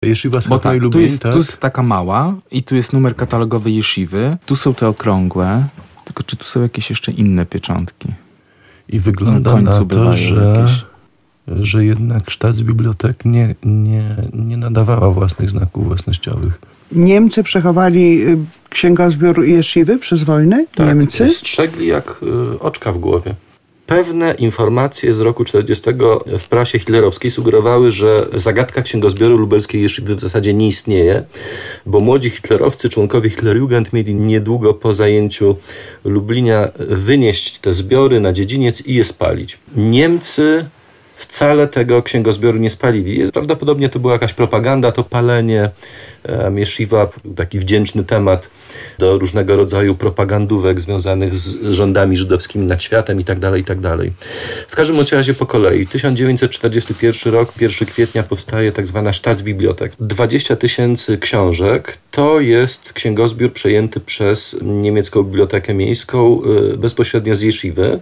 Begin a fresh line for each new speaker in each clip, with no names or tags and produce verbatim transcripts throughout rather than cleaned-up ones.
Jeszywa z
Bo tak,
Chachmei
tu
Lublin,
jest,
tak?
tu jest taka mała i tu jest numer katalogowy Jeszywy. Tu są te okrągłe. Tylko czy tu są jakieś jeszcze inne pieczątki?
I wygląda
Na
na,
końcu
to,
bywają
że,
jakieś.
że jednak Staatsbibliothek nie, nie, nie nadawała własnych znaków własnościowych.
Niemcy przechowali y, księgozbiór Jeszywy przez wojnę? Niemcy?
Strzegli jak y, oczka w głowie. Pewne informacje z roku czterdziestego w prasie hitlerowskiej sugerowały, że zagadka księgozbioru lubelskiej Jeszywy w zasadzie nie istnieje, bo młodzi hitlerowcy, członkowie Hitlerjugend mieli niedługo po zajęciu Lublinia wynieść te zbiory na dziedziniec i je spalić. Niemcy wcale tego księgozbioru nie spalili. Prawdopodobnie to była jakaś propaganda, to palenie. Jeszywa był taki wdzięczny temat do różnego rodzaju propagandówek związanych z rządami żydowskimi nad światem i tak dalej, i tak dalej. W każdym razie po kolei. tysiąc dziewięćset czterdziesty pierwszy rok, pierwszego kwietnia powstaje tak zwana Staatsbibliothek. dwadzieścia tysięcy książek to jest księgozbiór przejęty przez niemiecką bibliotekę miejską bezpośrednio z Jeszywy.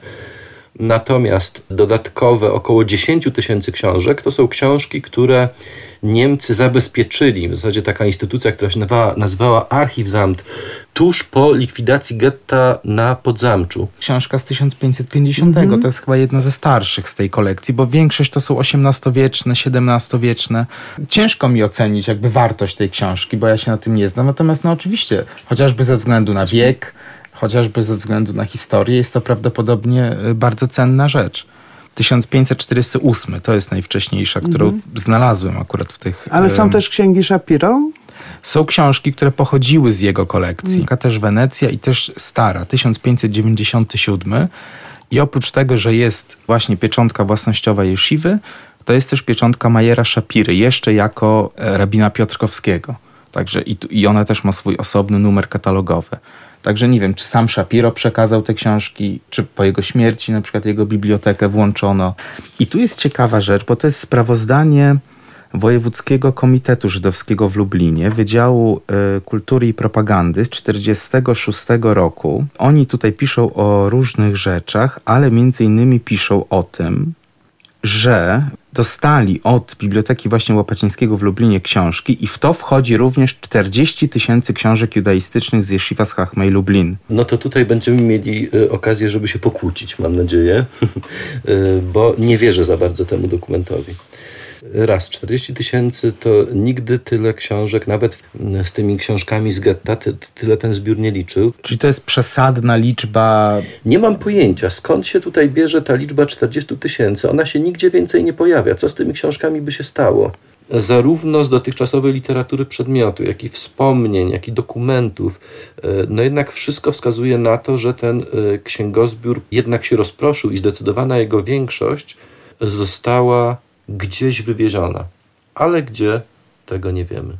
Natomiast dodatkowe około dziesięć tysięcy książek to są książki, które Niemcy zabezpieczyli. W zasadzie taka instytucja, która się nazywała, nazywała Archiwsamt, tuż po likwidacji getta na Podzamczu.
Książka z tysiąc pięćset pięćdziesiątego. Mm-hmm. To jest chyba jedna ze starszych z tej kolekcji, bo większość to są osiemnastowieczne, siedemnastowieczne. Ciężko mi ocenić jakby wartość tej książki, bo ja się na tym nie znam. Natomiast no oczywiście, chociażby ze względu na wiek, chociażby ze względu na historię, jest to prawdopodobnie bardzo cenna rzecz. tysiąc pięćset czterdziesty ósmy to jest najwcześniejsza, którą mm. znalazłem akurat w tych...
Ale są um, też księgi Shapiro?
Są książki, które pochodziły z jego kolekcji. Mm. Też Wenecja i też stara, tysiąc pięćset dziewięćdziesiąty siódmy. I oprócz tego, że jest właśnie pieczątka własnościowa Jeszywy, to jest też pieczątka Majera Szapiry, jeszcze jako rabina Piotrkowskiego. Także i, i ona też ma swój osobny numer katalogowy. Także nie wiem, czy sam Szapiro przekazał te książki, czy po jego śmierci na przykład jego bibliotekę włączono. I tu jest ciekawa rzecz, bo to jest sprawozdanie Wojewódzkiego Komitetu Żydowskiego w Lublinie, Wydziału y, Kultury i Propagandy z czterdziestego szóstego roku. Oni tutaj piszą o różnych rzeczach, ale między innymi piszą o tym, że dostali od Biblioteki właśnie Łopacińskiego w Lublinie książki i w to wchodzi również czterdzieści tysięcy książek judaistycznych z Jeszywa z Chachmei Lublin.
No to tutaj będziemy mieli y, okazję, żeby się pokłócić, mam nadzieję, y, bo nie wierzę za bardzo temu dokumentowi. Raz, czterdzieści tysięcy to nigdy tyle książek, nawet z tymi książkami z getta, ty, tyle ten zbiór nie liczył.
Czyli to jest przesadna liczba?
Nie mam pojęcia, skąd się tutaj bierze ta liczba czterdzieści tysięcy. Ona się nigdzie więcej nie pojawia. Co z tymi książkami by się stało? Zarówno z dotychczasowej literatury przedmiotu, jak i wspomnień, jak i dokumentów. No jednak wszystko wskazuje na to, że ten księgozbiór jednak się rozproszył i zdecydowana jego większość została gdzieś wywieziona. Ale gdzie, tego nie wiemy.